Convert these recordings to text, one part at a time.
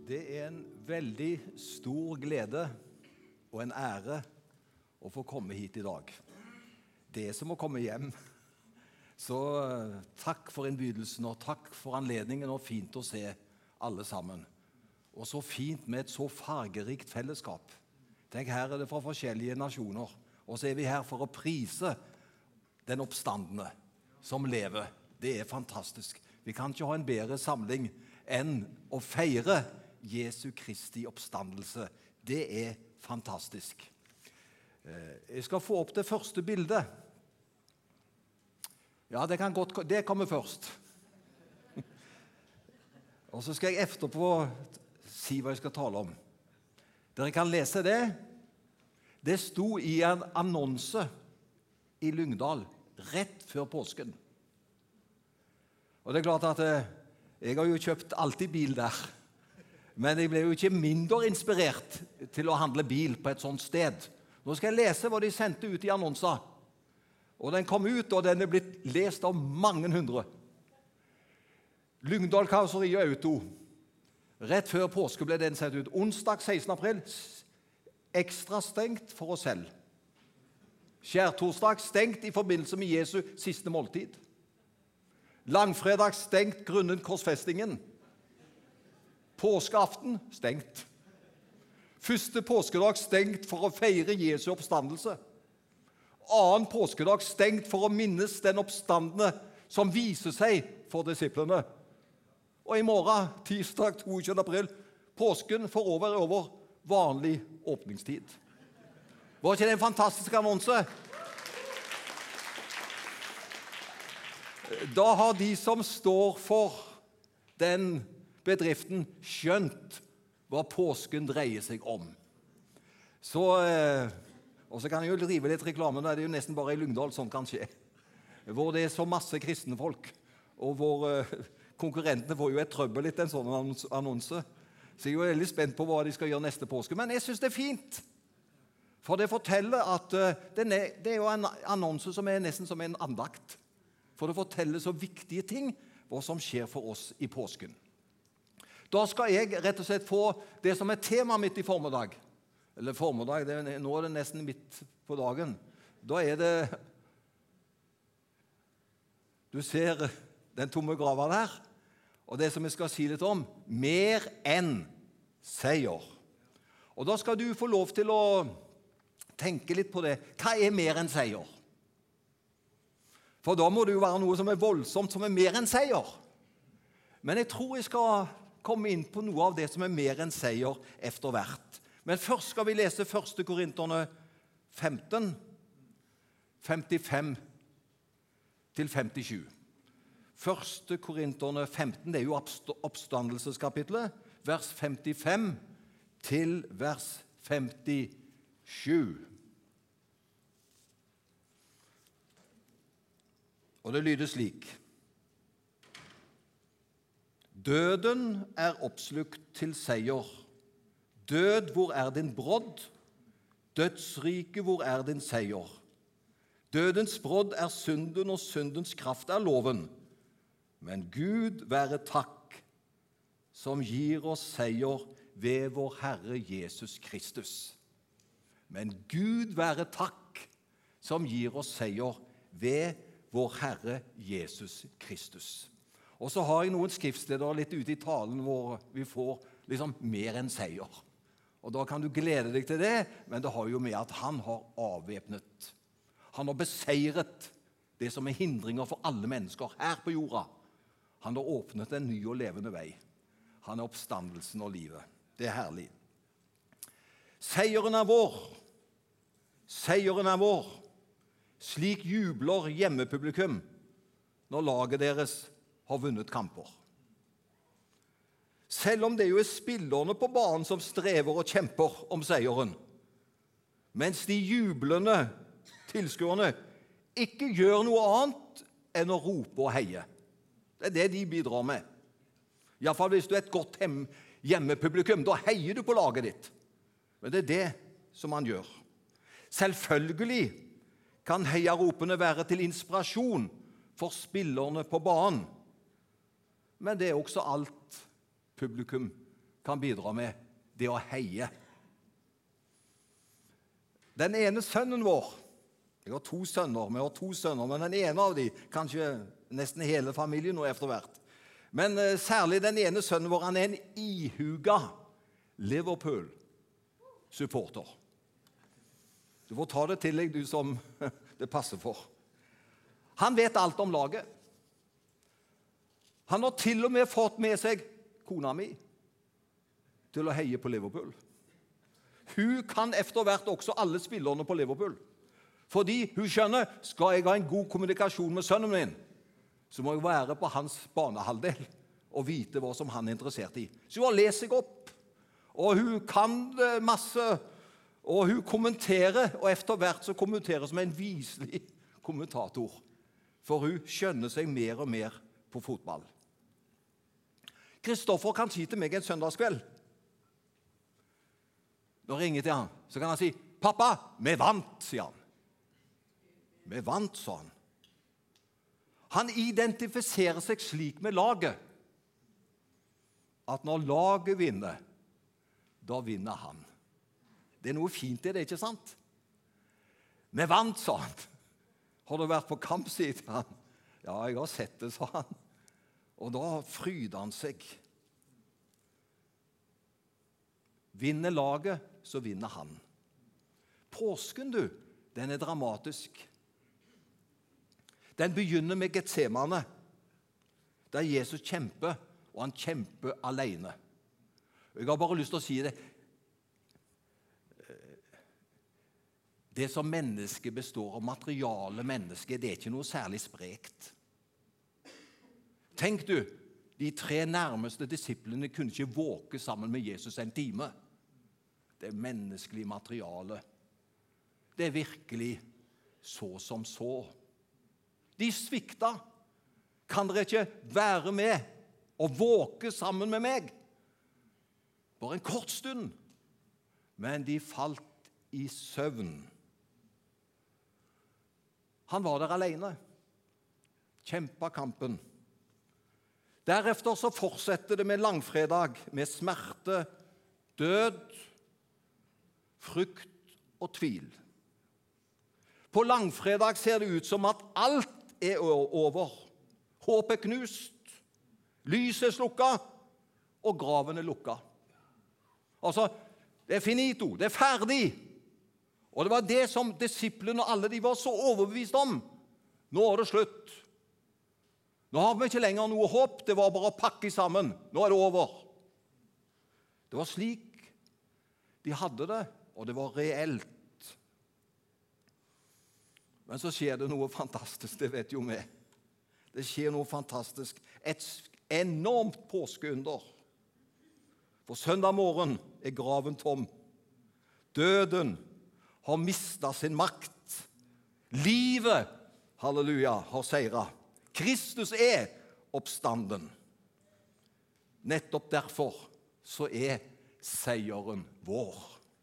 Det en veldig stor glede og en ære å få komme hit i dag. Det som å komme hjem. Så takk for innbydelsen og takk for anledningen, og fint å se alle sammen. Og så fint med et så fargerikt fellesskap. Tenk, her det fra forskjellige nasjoner, og så vi her for å prise den oppstandende som lever. Det fantastisk. Vi kan ikke ha en bedre samling enn å feire Jesu Kristi oppstandelse. Det fantastisk. Jeg skal få opp det første bildet. Ja, det kommer først. Og så skal jeg etterpå si hva jeg skal tale om. Dere kan lese det. Det sto i en annonse i Lyngdal rett før påsken. Og det klart at jeg har jo kjøpt alltid bil der. Men jeg ble jo ikke mindre inspirert til å handle bil på et sånt sted. Nå skal jeg lese hva de sendte ut i annonser. Og den kom ut, og den blitt lest av mange hundre. Lyngdal Karosseri og Auto. Rett før påske ble den sendt ut. Onsdag 16. april, ekstra stengt for oss selv. Skjærtorsdag stengt i forbindelse med Jesu siste måltid. Langfredag stengt grunnet korsfestingen. Påskeaften stengt. Første påskedag stengt for å feire Jesu oppstandelse. Annen påskedag stengt for å minnes den oppstandende som viser seg for disiplene. Og i morgen, tirsdag 22. april, påsken for over vanlig åpningstid. Var ikke det en fantastisk annonse? Da har de som står for den bedriften skjønt hva påsken dreier seg om. Så, og så kan jeg jo drive litt reklame, det er jo nesten bare i Lyngdal sånn kan skje. Hvor det så masse kristne folk, og hvor konkurrentene får jo et trøbbel litt en sånn annonse. Så jeg er jo veldig spent på hva de skal gjøre neste påske. Men jeg synes det fint, for det forteller at det er jo en annonse som nesten som en andakt. For det forteller så viktige ting, hva som skjer for oss i påsken. Da skal jeg rett og slett få det som tema mitt i formiddag. Eller formiddag, nå er det nesten midt på dagen. Da det du ser den tomme grava der, og det som jeg skal si litt om, mer enn seier. Og da skal du få lov til å tenke litt på det. Hva mer enn seier? For da må det jo være noe som voldsomt, som mer enn seier. Men jeg tror jeg skal komme inn på noe av det som mer enn seier etter hvert. Men først skal vi lese 1. Korinterne 15, 55 til 57. 1. Korinterne 15, det er jo oppstandelseskapitlet, vers 55 til vers 57. Og det lyder slik: Døden oppslukt til seier. Død, hvor din brodd? Dødsrike, hvor din seier? Dødens brodd synden, og syndens kraft loven. Men Gud være takk, som gir oss seier ved vår Herre Jesus Kristus. Men Gud være takk, som gir oss seier ved vår Herre Jesus Kristus. Og så har jeg noen skriftsteder litt ute i talen hvor vi får liksom mer enn seier. Og da kan du glede deg til det, men det har jo med at han har avvæpnet. Han har beseiret det som hindringer for alle mennesker her på jorda. Han har åpnet en ny og levende vei. Han oppstandelsen og livet. Det herlig. Seieren vår. Seieren vår. Slik jubler hjemmepublikum når laget deres har vunnet kamper. Selv om det jo spillerne på banen som strever og kjemper om seieren, mens de jublende tilskuerne ikke gjør noe annet enn å rope og heie. Det det de bidrar med. I hvert fall hvis du et godt hjemmepublikum, da heier du på laget ditt. Men det det som han gjør. Selvfølgelig kan heiaropene være til inspirasjon for spillerne på banen. Men det også alt publikum kan bidra med, det å heie. Den ene sønnen vår, jeg har 2 sønner, vi har 2 sønner, men den ene av dem, kanskje nesten hele familien nå etter hvert, men særlig den ene sønnen vår, han en ihuga Liverpool-supporter. Du får ta det til deg, du som det passer for. Han vet alt om laget. Han har til og med fått med seg kona mi til å heie på Liverpool. Hun kan efter hvert også alle spillerne på Liverpool. Fordi hun skjønner, skal jeg ha en god kommunikasjon med sønnen min, så må jeg være på hans banehalvdel og vite hva som han er interessert i. Så hun har lest seg opp, og hun kan masse, og hun kommenterer, og efter hvert så kommenterer som en viselig kommentator. For hun skjønner seg mer og mer på fotball. Kristoffer kan si til meg en søndagskveld. Når jeg ringer til han, så kan han si, «Pappa, vi vant», sier han. «Vi vant», sa han. Han identifiserer seg slik med laget, at når laget vinner, da vinner han. Det er noe fint i det, ikke sant? «Vi vant», sa han. «Har du vært på kamp», sier han. «Ja, jeg har sett det», sa han. Og da fryder han seg. Vinner laget, så vinner han. Påsken, du, den er dramatisk. Den begynner med Getsemane, der Jesus kjemper, og han kjemper alene. Jeg har bare lyst til å si det. Det som mennesket består av, materiale mennesker, det er ikke noe særlig sprekt. Tenk du, de 3 nærmeste disiplene kunne ikke våke sammen med Jesus en time. Det er menneskelig materiale. Det er virkelig så som så. De svikta. Kan dere ikke være med og våke sammen med meg? Bare en kort stund. Men de falt i søvn. Han var der alene. Kjempet kampen. Derefter så fortsetter det med langfredag, med smerte, død, frykt og tvil. På langfredag ser det ut som at alt er over. Håp er knust, lyset er slukket, og graven er lukket. Altså, det er finito, det er ferdig. Og det var det som disiplene og alle de var så overbevist om. Nå er det slutt. Nå har vi ikke lenger noe håp, det var bare å pakke sammen. Nå er det over. Det var slik de hadde det, og det var reelt. Men så skjer det noe fantastisk, det vet jo vi. Det skjer noe fantastisk. Et enormt påskeunder. For søndag morgen er graven tom. Døden har mistet sin makt. Livet, halleluja, har seiret. Kristus er oppstanden. Nettopp derfor så er seieren vår.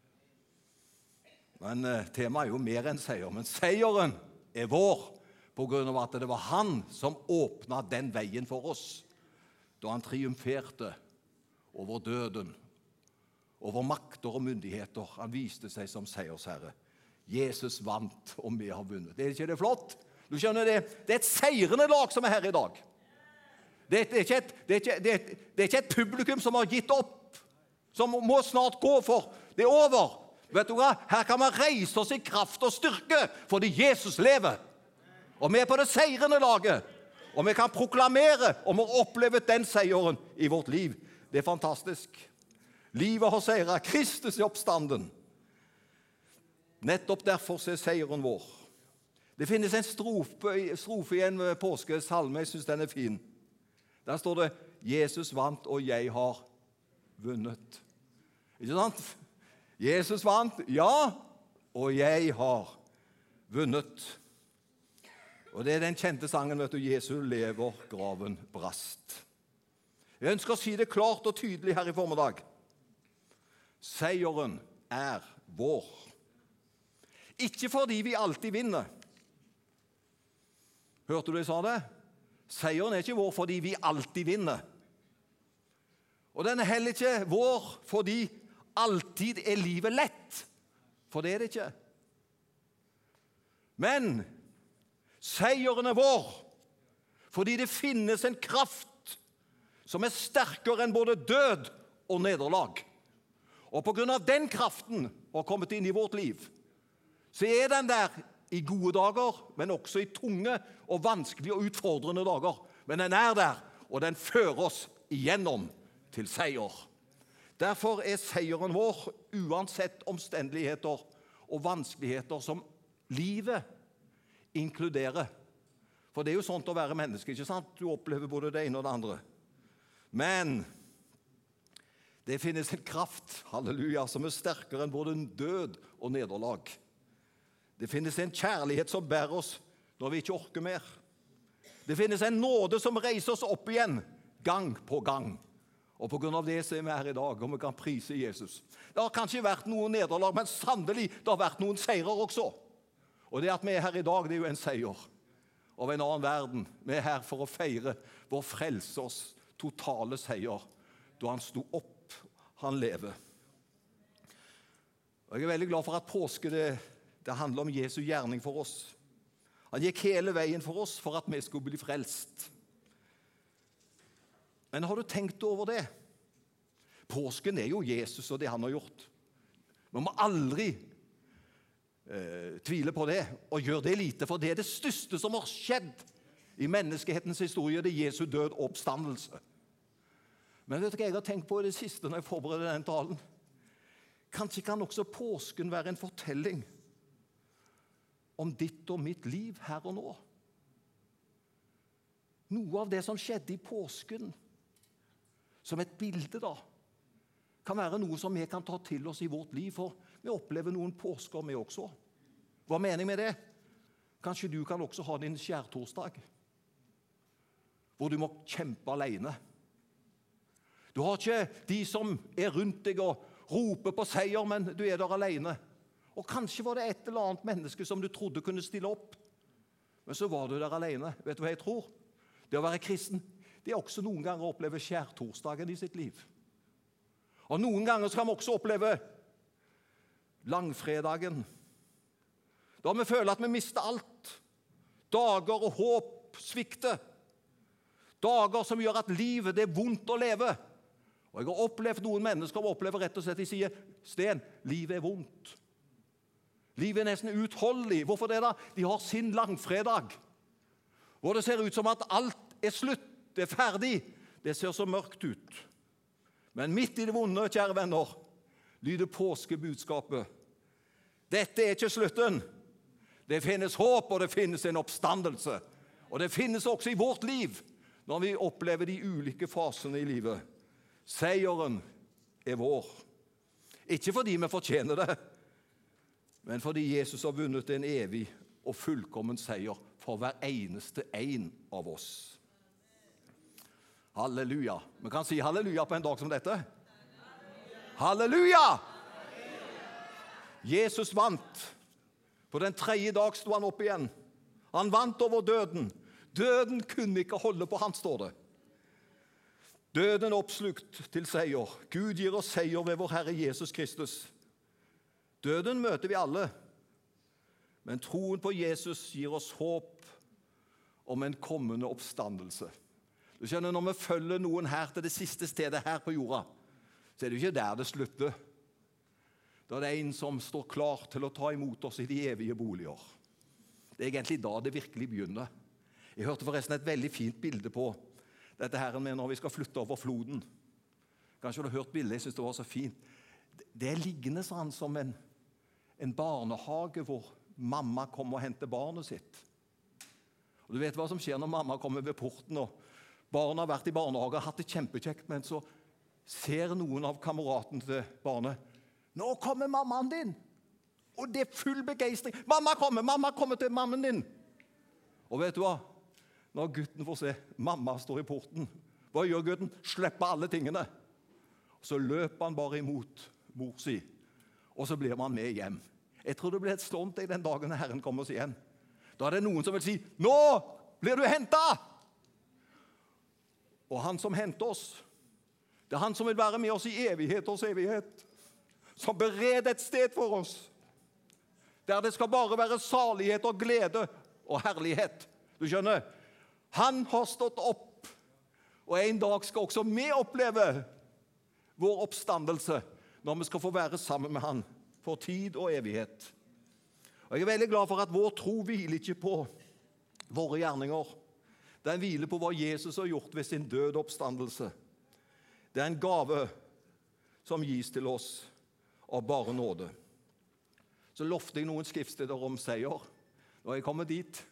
Men temaet er jo mer enn seier, men seieren er vår på grunn av at det var han som åpnet den veien for oss da han triumferte over døden, over makter og myndigheter. Han viste seg som seiersherre. Jesus vant, og vi har vunnet. Er ikke det flott? Du skjønner det? Det er et seirende lag som er her i dag. Det er ikke et publikum som har gitt opp, som må snart gå for. Det er over. Vet du hva? Her kan man reise oss i kraft og styrke, fordi Jesus lever. Og vi er på det seirende laget. Og vi kan proklamere om å oppleve den seieren i vårt liv. Det er fantastisk. Livet har seiret. Kristus er oppstanden. Nettopp derfor er seieren vår. Det finnes en strofe i en påskesalme, jeg synes den er fin. Der står det, Jesus vant, og jeg har vunnet. Ikke sant? Jesus vant, ja, og jeg har vunnet. Og det er den kjente sangen, vet du, Jesus lever, graven brast. Jeg ønsker å si det klart og tydelig her i formiddag. Seieren er vår. Ikke fordi vi alltid vinner. Hørte du jeg sa det? Seieren er ikke vår fordi vi alltid vinner. Og den er heller ikke vår fordi alltid er livet lett. For det er det ikke. Men seieren er vår fordi det finnes en kraft som er sterkere enn både død og nederlag. Og på grunn av den kraften har kommet inn i vårt liv, så er den der i gode dager, men også i tunge og vanskelige og utfordrende dager. Men den er der, og den fører oss igjennom til seier. Derfor er seieren vår uansett omstendigheter og vanskeligheter som livet inkluderer. For det er jo sånt å være menneske, ikke sant? Du opplever både det ene og det andre. Men det finnes en kraft, halleluja, som er sterkere enn både død og nederlag. Det finnes en kjærlighet som bærer oss når vi ikke orker mer. Det finnes en nåde som reiser oss opp igjen, gang på gang. Og på grunn av det så er vi her i dag, og vi kan prise Jesus. Det har kanskje vært noen nederlag, men sannelig det har vært noen seirer også. Og det at vi er her i dag, det er jo en seier av en annen verden. Vi er her for å feire vår frelsers totale seier, da han sto opp, han lever. Og jeg er veldig glad for at påske det handler om Jesu gjerning for oss. Han gikk hele veien for oss for at vi skulle bli frelst. Men har du tenkt over det? Påsken er jo Jesus og det han har gjort. Vi må aldri tvile på det og gjøre det lite, for det er det største som har skjedd i menneskehetens historie, det er Jesu død og oppstandelse. Men vet du hva jeg har tenkt på i det siste når jeg forbereder den talen? Kanskje kan også påsken være en fortelling om ditt og mitt liv her og nå. Noe av det som skjedde i påsken, som et bilde da, kan være noe som vi kan ta til oss i vårt liv, for vi opplever noen påsker vi også. Hva mener jeg med det? Kanskje du kan også ha din skjærtorsdag, hvor du må kjempe alene. Du har ikke de som er rundt deg og roper på seier, men du er der alene. Og kanskje var det et eller annet menneske som du trodde kunne stille opp, men så var du der alene. Vet du hva jeg tror? Det å være kristen, det er også noen ganger å oppleve skjærtorsdagen i sitt liv. Og noen ganger skal vi også oppleve langfredagen, da vi føler at vi mister alt. Dager og håp svikter. Dager som gjør at livet det er vondt å leve. Og jeg har opplevd noen mennesker som opplever rett og slett, de sier, Sten, livet er vondt. Livet er nesten uutholdelig. Hvorfor det da? De har sin langfredag, hvor det ser ut som at alt er slutt, det er ferdig. Det ser så mørkt ut. Men midt i det vonde, kjære venner, lyder påskebudskapet. Dette er ikke slutten. Det finnes håp, og det finnes en oppstandelse. Og det finnes også i vårt liv, når vi opplever de ulike fasene i livet. Seieren er vår. Ikke fordi vi fortjener det, men fordi Jesus har vunnet en evig og fullkommen seier for hver eneste en av oss. Halleluja. Vi kan si halleluja på en dag som dette. Halleluja! Jesus vant. På den 3. dag sto han opp igjen. Han vant over døden. Døden kunne ikke holde på han, står det. Døden oppslukt til seier. Gud gir oss seier ved vår Herre Jesus Kristus. Døden møter vi alle. Men troen på Jesus gir oss håp om en kommende oppstandelse. Du skjønner, når vi følger noen her til det siste stedet her på jorda, så er det jo ikke der det slutter. Da er det en som står klar til å ta imot oss i de evige boliger. Det er egentlig da det virkelig begynner. Jeg hørte forresten et veldig fint bilde på dette her med når vi skal flytte over floden. Kanskje du har hørt bildet, jeg synes det var så fint. Det er liggende sånn som en barnehage hvor mamma kommer og henter barnet sitt. Og du vet hva som skjer når mamma kommer ved porten, og barna har vært i barnehage og hatt det kjempekjekt, men så ser noen av kameraten til barnet, nå kommer mammaen din! Og det er full begeistring. Mamma kommer til mammen din! Og vet du hva? Når gutten får se mamma står i porten, hva gjør gutten? Slipper alle tingene. Så løper han bare imot mor si, og så blir man med hjem. Jeg tror det blir et stånd i den dagen Herren kommer oss igjen. Da er det noen som vil si, nå blir du hentet! Og han som henter oss, Det er han som vil være med oss i evigheters evighet, som bereder et sted for oss, der det skal bare være salighet og glede og herlighet. Du skjønner, han har stått opp, og en dag skal også vi oppleve vår oppstandelse, når vi skal få være sammen med han for tid og evighet. Og jeg er veldig glad for at vår tro hviler ikke på våre gjerninger. Den hviler på hva Jesus har gjort ved sin død oppstandelse. Det er en gave som gis til oss av bare nåde. Så lovte jeg noen skriftsteder om seier. Nå er jeg kommet dit.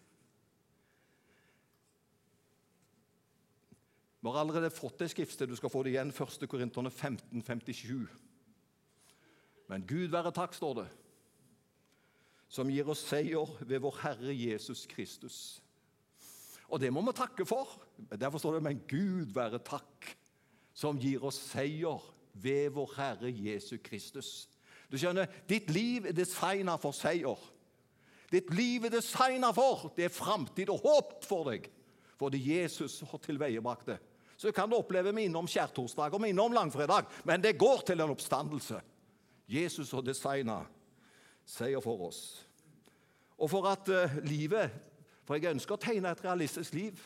Vi har allerede fått det skriftsted, du skal få det igjen, 1. Korinterne 15:57. Men Gud være takk, står det, som gir oss seier ved vår Herre Jesus Kristus. Og det må vi takke for. Derfor står det, men Gud være takk, som gir oss seier ved vår Herre Jesus Kristus. Du skjønner, ditt liv er designet for seier. Ditt liv er designet for, det er fremtid og håp for deg, fordi Jesus har tilveiebrakt det. Så kan du oppleve minne om skjærtorsdag og minne om langfredag, men det går til en oppstandelse. Jesus har designet seier for oss. Og for at livet, for jeg ønsker å tegne et realistisk liv,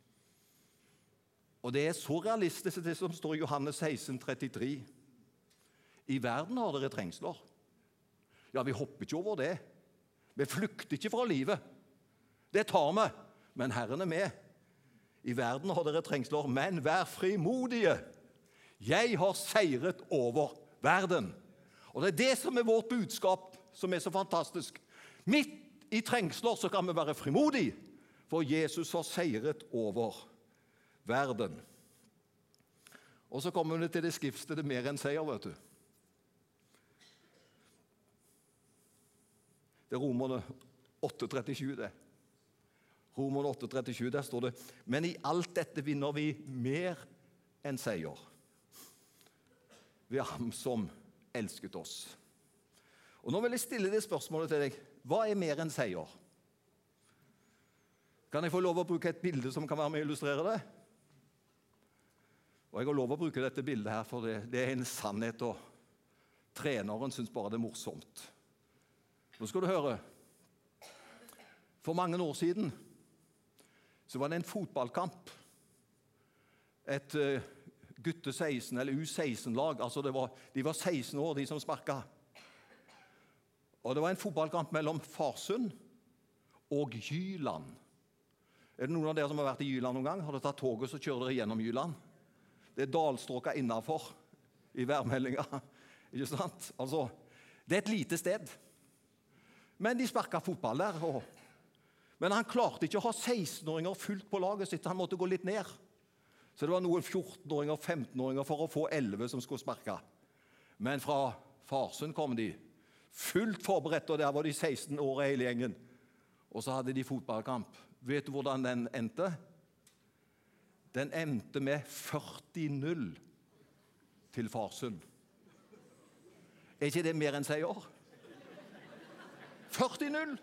og det er så realistisk det som står i Johannes 16:33. I verden har dere trengsler. Ja, vi hopper ikke over det. Vi flykter ikke fra livet. Det tar vi, men Herren er med. I verden har dere trengsler, men vær frimodige. Jeg har seiret over verden. Og det er det som er vårt budskap, som er så fantastisk. Midt i trengsler så kan vi være frimodige, for Jesus har seiret over verden. Og så kommer vi til det skriftstedet mer enn seier, vet du. Det er Romerne 8:37 det. Romerne 8:37, der står det, men i alt dette vinner vi mer enn seier ved ham som elsket oss. Og nå vil jeg stille det spørsmålet til deg. Hva er mer enn seier? Kan jeg få lov å bruke et bilde som kan være med å illustrere det? Og jeg har lov å bruke dette bildet her, for det er en sannhet, og treneren synes bare det er morsomt. Nå skal du høre. For mange år siden så var det en fotballkamp. Et gutte 16, eller U16-lag. Altså de var 16 år, de som sparket. Og det var en fotballkamp mellom Farsund og Jyland. Er det noen av dere som har vært i Jyland noen gang? Har dere tatt toget, så kjører dere gjennom Jyland. Det er dalstråka innenfor i værmeldinga. Ikke sant? Altså, det er et lite sted. Men de sparket fotball der. Men han klarte ikke å ha 16-åringer fullt på laget sitt. Han måtte gå litt ned. Så det var noen 14-åringer og 15-åringer for å få 11 som skulle sparke. Men fra Farsund kom de fullt forberedt, og der var de 16 år hele gjengen. Og så hadde de fotballkamp. Vet du hvordan den endte? Den endte med 40-0 til Farsund. Er ikke det mer enn seier? 40-0!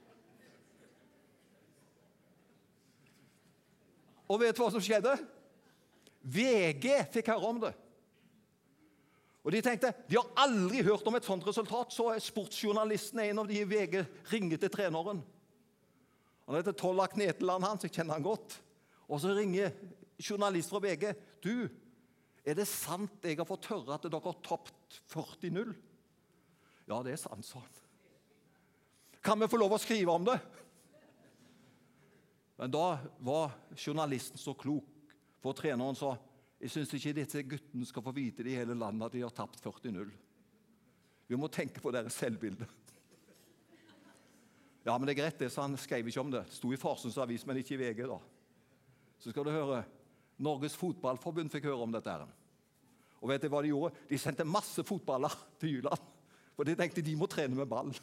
Og vet du hva som skjedde? VG fikk høre om det. Og de tenkte, de har aldri hørt om et sånt resultat, så sportsjournalisten en av de i VG ringer til treneren. Han heter Tollak Neteland, jeg kjenner han godt. Og så ringer journalist fra VG. Du, er det sant jeg har fått høre at dere har tapt 40-0? Ja, det er sant, sa han. Kan vi få lov å skrive om det? Men da var journalisten så klok, for treneren sa, jeg synes ikke disse guttene skal få vite det i hele landet at de har tapt 40-0. Vi må tenke på deres selvbilde. Ja, men det er greit det, så han skrev ikke om det. Det sto i Farsunds avis, men ikke i VG da. Så skal du høre, Norges fotballforbund fikk høre om dette her. Og vet du hva de gjorde? De sendte masse fotballer til Jyland, for de tenkte de må trene med ball.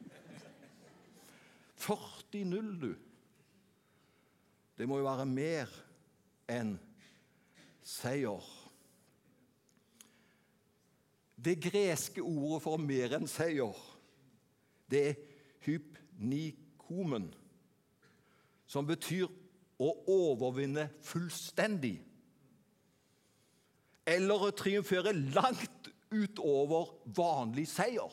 40-0, du. Det må jo være mer enn seier. Det greske ordet for mer enn seier, det er hypnikomen, som betyr å overvinne fullstendig. eller å triumfere langt utover vanlig seier.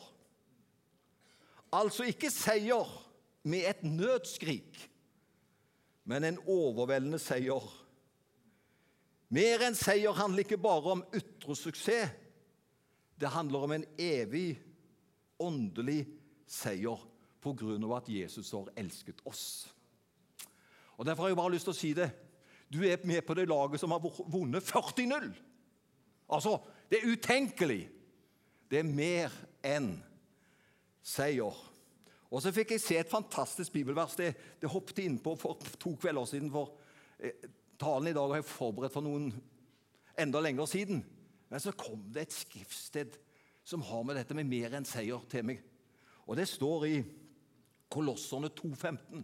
Altså ikke seier med et nødskrik, men en overveldende seier. Mer enn seier handler ikke bare om ytre suksess. Det handler om en evig, åndelig seier på grunn av at Jesus har elsket oss. Og derfor har jeg bare lyst til å si det. Du er med på det laget som har vunnet 40-0. Altså, det er utenkelig. Det er mer enn seier. Og så fikk jeg se et fantastisk bibelvers. Det hoppet inn på for 2 kvelder siden, for talen i dag har jeg forberedt for noen enda lenger siden. Men så kom det et skriftsted som har med dette med mer enn seier til meg. Og det står i Kolosserne 2,15.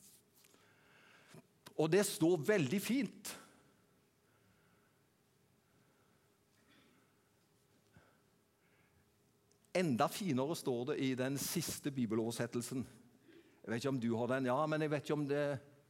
Og det står veldig fint. Enda finere står det i den siste bibeloversettelsen. Jeg vet ikke om du har den, ja, men jeg vet ikke om det...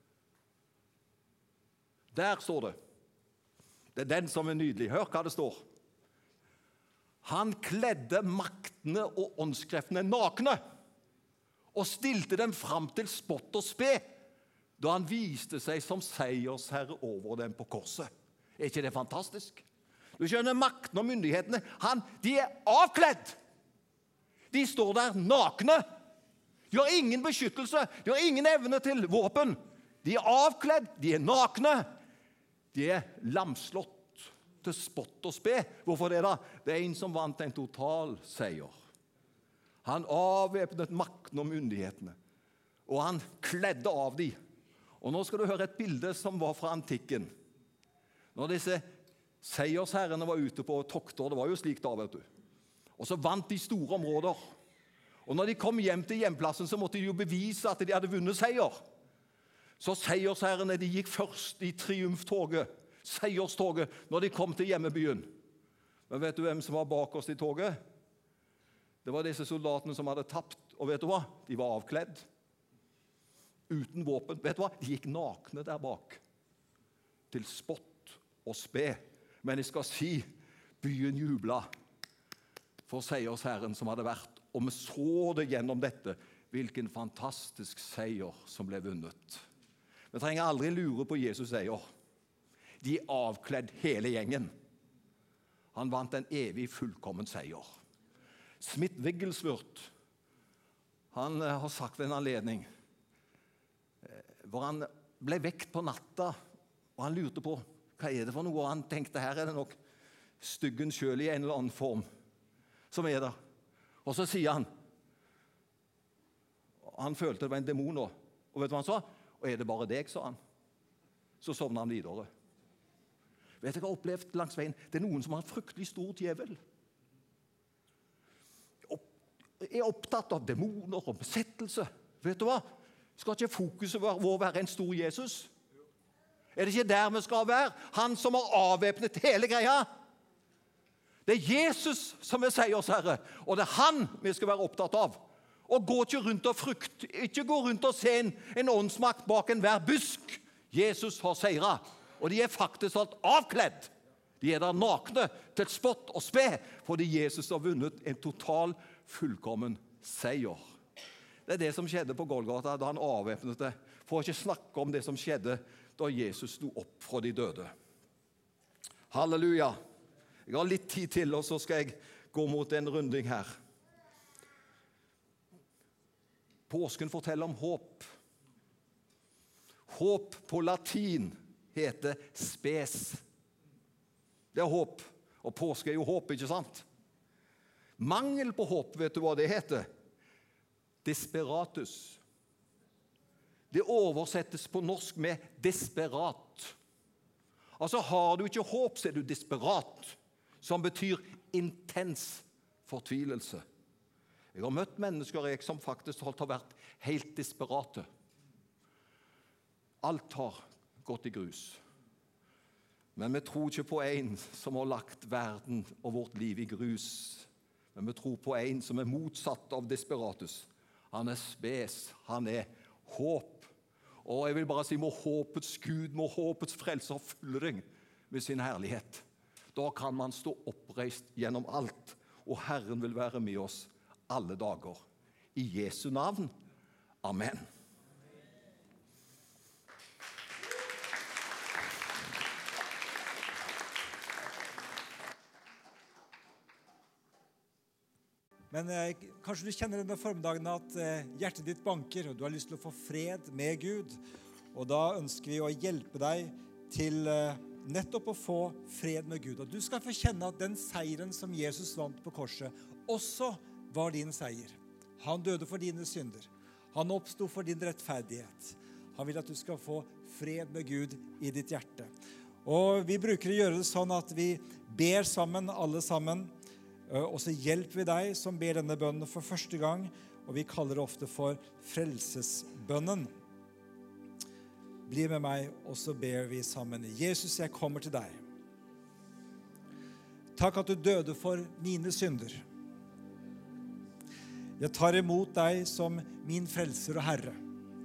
Der står det. Det er den som er nydelig. Hør hva det står. Han kledde maktene og åndskreftene nakne, og stilte dem fram til spott og spe, da han viste seg som seiersherre over dem på korset. Er ikke det fantastisk? Du skjønner, makten og myndighetene, de er avkledd. De står der nakne. De har ingen beskyttelse, de har ingen evne til våpen. De er avkledd, de er nakne. De er lamslått til spott og spe. Hvorfor det da? Det er en som vant en total seier. Han avvæpnet makten og myndighetene, og han kledde av dem. Og nå skal du høre et bilde som var fra antikken. Når disse seiersherrene var ute på tokter, det var jo slik da, vet du. Og så vant de store områder. Og når de kom hjem til hjemplassen, så måtte de jo bevise at de hadde vunnet seier. Så seiersherrene, de gikk først i triumftoget, seierstoget, når de kom til hjemmebyen. Men vet du hvem som var bak oss i toget? Det var disse soldatene som hadde tapt, og vet du hva? De var avkledd, uten våpen. Vet du hva? De gikk nakne der bak, til spott og spe. Men jeg skal si, byen jublet for seiersherren som hadde vært, og vi så det gjennom dette, hvilken fantastisk seier som ble vunnet. Vi trenger aldri lure på Jesus seier. De er avkledd hele gjengen. Han vant en evig fullkommen seier. Smith Wigglesworth, han har sagt ved en anledning, hvor han ble vekt på natta, og han lurte på, hva er det for noe? Og han tenkte, her er det nok styggen selv i en eller annen form, som er der. Og så sier han følte det var en demon nå, og vet du hva han sa? Og er det bare deg, sa han. Så sovnet han videre. Vet du hva jeg har opplevd langs veien? Det er noen som har en fryktelig stor djevel. Er opptatt av demoner og besettelse. Vet du hva? Skal ikke fokuset vår være en stor Jesus? Er det ikke der vi skal være? Han som har avvæpnet hele greia. Det er Jesus som er seiersherre, og det er han vi skal være opptatt av. Og gå ikke rundt og frykt, ikke gå rundt og se en åndsmakt bak enhver busk. Jesus har seiret, og de er faktisk alt avkledd. De er der nakne til spott og spe, fordi Jesus har vunnet en total fullkommen seier. Det er det som skjedde på Golgata da han avvæpnet det, for å ikke snakke om det som skjedde da Jesus sto opp fra de døde. Halleluja! Jeg har litt tid til, og så skal jeg gå mot en runding her. Påsken forteller om håp. Håp på latin heter spes. Det er håp, og påske er jo håp, ikke sant? Mangel på håp, vet du hva det heter? Desperatus. Det oversettes på norsk med desperat. Altså har du ikke håp, så er du desperat, som betyr intens fortvilelse. Jeg har møtt mennesker som faktisk har vært helt desperate. Alt har gått i grus. Men vi tror ikke på en som har lagt verden og vårt liv i grus. Men vi tror på en som er motsatt av desperatus. Han er spes, han er håp. Og jeg vil bare si, må håpets Gud, må håpets frelser fylle deg med sin herlighet. Da kan man stå oppreist gjennom alt, og Herren vil være med oss alle dager. I Jesu navn. Amen. Men kanskje du kjenner denne formiddagen at hjertet ditt banker, og du har lyst til å få fred med Gud. Og da ønsker vi å hjelpe deg til nettopp å få fred med Gud. Og du skal få kjenne at den seieren som Jesus vant på korset, også var din seier. Han døde for dine synder. Han oppstod for din rettferdighet. Han vil at du skal få fred med Gud i ditt hjerte. Og vi bruker å gjøre det sånn at vi ber sammen, alle sammen. Og så hjelper vi deg som ber denne bønnen for første gang, og vi kaller det ofte for frelsesbønnen. Bli med meg, og så ber vi sammen. Jesus, jeg kommer til deg. Takk at du døde for mine synder. Jeg tar imot deg som min frelser og Herre.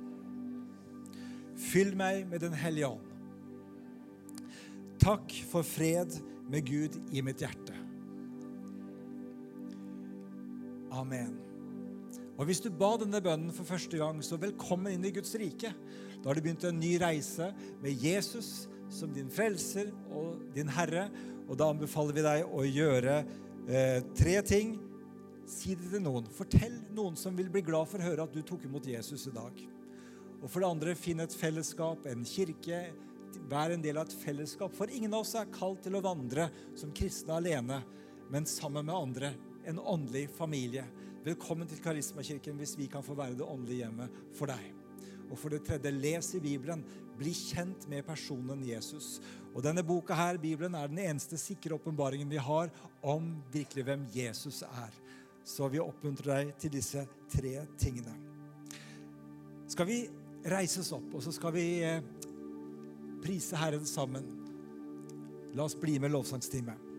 Fyll meg med den hellige ånd. Takk for fred med Gud i mitt hjerte. Amen. Og hvis du ba denne bønnen for første gang, så velkommen inn i Guds rike. Da har du begynt en ny reise med Jesus som din frelser og din Herre. Og da anbefaler vi deg å gjøre 3 ting. Si det til noen. Fortell noen som vil bli glad for å høre at du tok imot Jesus i dag. Og for det andre, finn et fellesskap, en kirke. Vær en del av et fellesskap. For ingen av oss er kalt til å vandre som kristne alene, men sammen med andre. En åndelig familie. Velkommen til Karismakirken hvis vi kan få være det åndelige hjemmet for deg. Og for det tredje, les i Bibelen. Bli kjent med personen Jesus. Og denne boka her, Bibelen, er den eneste sikre åpenbaringen vi har om virkelig hvem Jesus er. Så vi oppmuntrer deg til disse 3 tingene. Skal vi reise oss opp, og så skal vi prise Herren sammen. La oss bli med lovsangstime.